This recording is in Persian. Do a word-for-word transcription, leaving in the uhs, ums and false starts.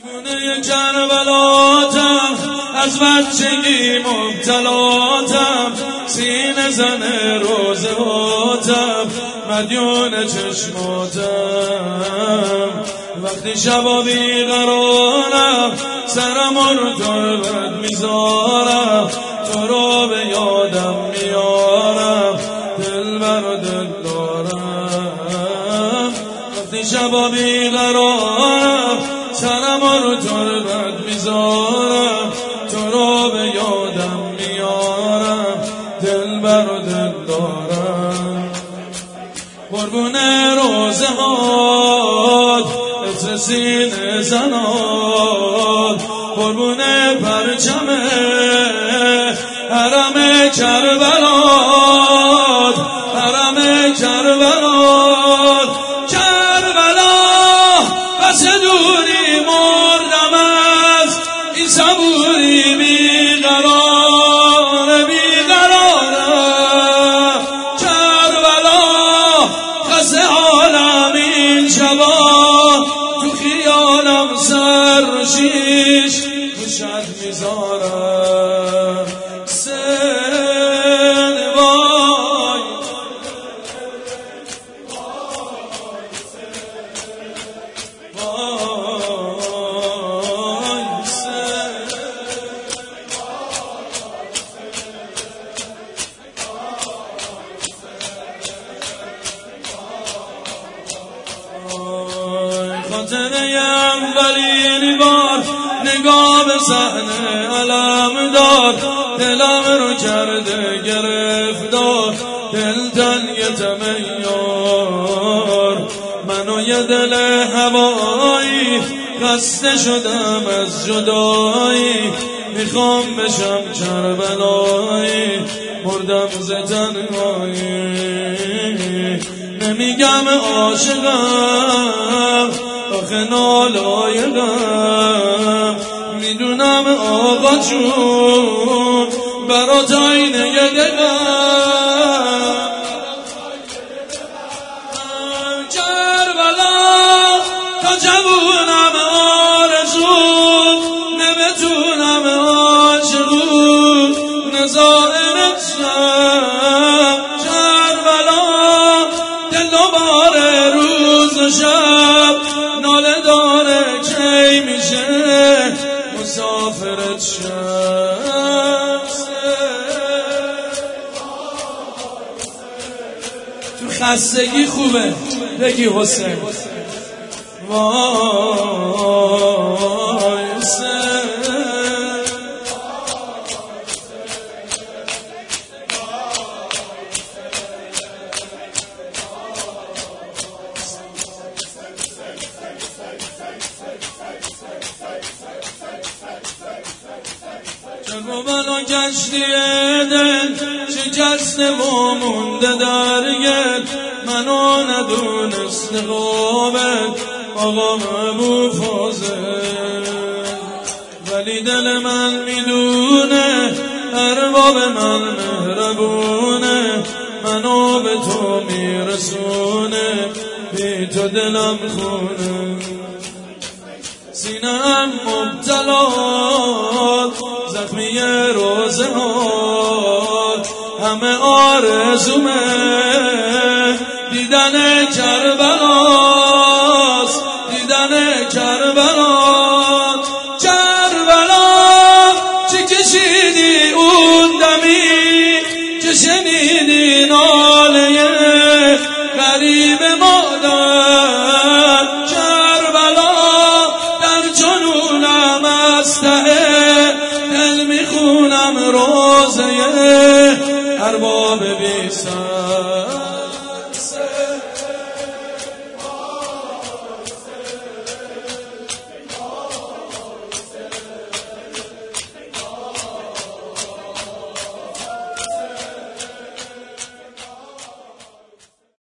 گونه کربلاتم از بچگی مبتلاتم، سینه زن روزهاتم مدیون چشماتم. وقتی شبا بیقرارم سرم رو تربت میذارم، تو رو به یادم میارم دل بر دل دارم. وقتی شبا بیقرارم سرم رو تربت میذارم، تو رو به یادم میارم دل بر دل دارم. قربون روزه هات عطر سینه زنات، قربون پرچم حرم کربلات، حرم کربلات. کربلا بس دوری مردم از این صبوری بیقرار بیقرارم. کربلا خسته حالم این شبا، تو خیالم سر شیش گوشت میذارم. سن وای وای سن خاطره اولین بار نگاه به صحنه علم داد، دلم رو کرده گرفتار دل تنگتم یار. منو یه دل هوایی خسته شدم از جدایی، میخوام بشم کربلایی مردم ز تنهایی. نمیگم عاشقم آخه نالایقم، میدونم آقا جون برات آینه دلم. کربلا تا جوونم آرزو نمیتونم عاشقون نظارت شم. کربلا دل دوباره روز و شب ناله داره کی میشه مسافرت شم. تو خستگی خوبه بگی حسین وای حسین. چرا بلا کشتی دل شکسته و مونده در گل، منو ندونست قابل آقا ابو فاضل. ولی دل من میدونه ارباب من مهربونه، منو به تو میرسونه بی تو دلم خونه. سینه‌ام مبتلات زخمی روزه هات، همه آرزومه دیدن کربلاست دیدن کربلا. کربلا چی کشیدی اون دمی که شنیدی ناله غریب مادر. کربلا در جنونم از ته دل میخونم روزه ارباب بی سر.